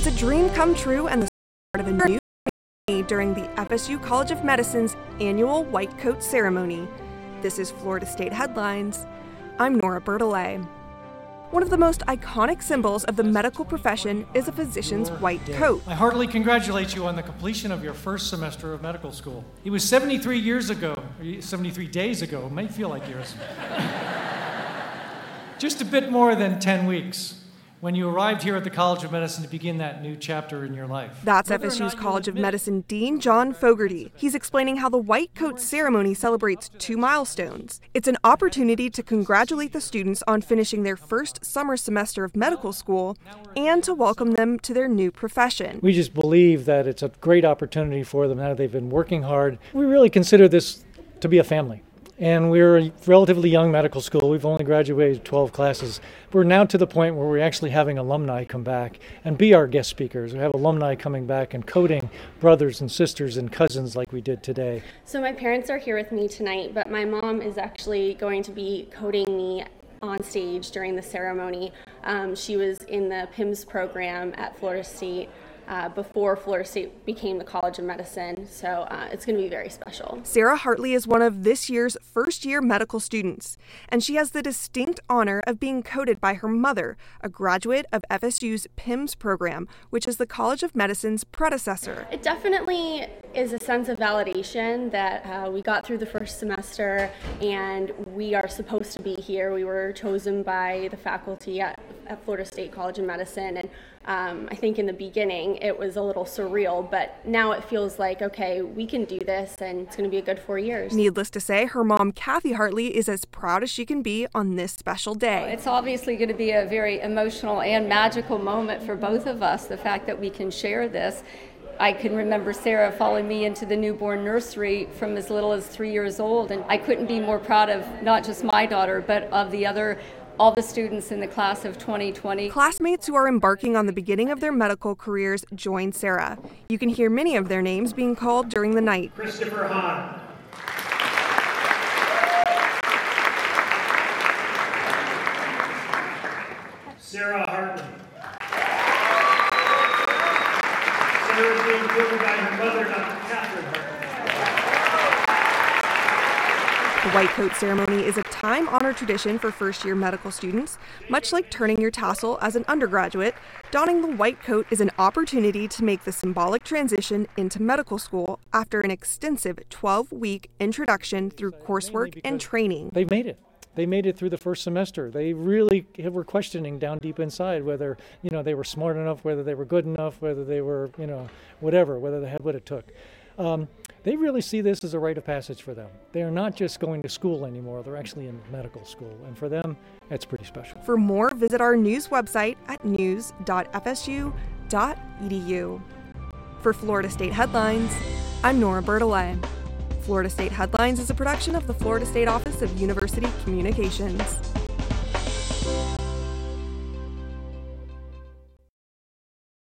It's a dream come true and the start of a new day during the FSU College of Medicine's annual White Coat Ceremony. This is Florida State Headlines. I'm Nora Bertolet. One of the most iconic symbols of the medical profession is a physician's white coat. I heartily congratulate you on the completion of your first semester of medical school. It was 73 years ago, or 73 days ago, it may feel like years. Just a bit more than 10 weeks when you arrived here at the College of Medicine to begin that new chapter in your life. That's FSU's College of Medicine Dean John Fogarty. He's explaining how the White Coat Ceremony celebrates two milestones. It's an opportunity to congratulate the students on finishing their first summer semester of medical school and to welcome them to their new profession. We just believe that it's a great opportunity for them now that they've been working hard. We really consider this to be a family. And we're a relatively young medical school. We've only graduated 12 classes. We're now to the point where we're actually having alumni come back and be our guest speakers. We have alumni coming back and coating brothers and sisters and cousins like we did today. So my parents are here with me tonight, but my mom is actually going to be coating me on stage during the ceremony. She was in the PIMS program at Florida State before Florida State became the College of Medicine, so it's going to be very special. Sarah Hartley is one of this year's first-year medical students, and she has the distinct honor of being coated by her mother, a graduate of FSU's PIMS program, which is the College of Medicine's predecessor. It definitely is a sense of validation that we got through the first semester and we are supposed to be here. We were chosen by the faculty at Florida State College of Medicine, and I think in the beginning it was a little surreal, but now it feels like, okay, we can do this and it's going to be a good 4 years. Needless to say, her mom, Kathy Hartley, is as proud as she can be on this special day. It's obviously going to be a very emotional and magical moment for both of us, the fact that we can share this. I can remember Sarah following me into the newborn nursery from as little as 3 years old, and I couldn't be more proud of not just my daughter, but of all the students in the class of 2020. Classmates who are embarking on the beginning of their medical careers join Sarah. You can hear many of their names being called during the night. Christopher Hahn. Sarah Hartley. Sarah is being coated by her mother, Dr. Catherine Hartley. The White Coat Ceremony is a time-honored tradition for first-year medical students. Much like turning your tassel as an undergraduate, donning the white coat is an opportunity to make the symbolic transition into medical school after an extensive 12-week introduction through coursework and training. They've made it. They made it through the first semester. They really were questioning down deep inside whether, they were smart enough, whether they were good enough, whether they were, whether they had what it took. They really see this as a rite of passage for them. They are not just going to school anymore, they're actually in medical school. And for them, it's pretty special. For more, visit our news website at news.fsu.edu. For Florida State Headlines, I'm Nora Bertolet. Florida State Headlines is a production of the Florida State Office of University Communications.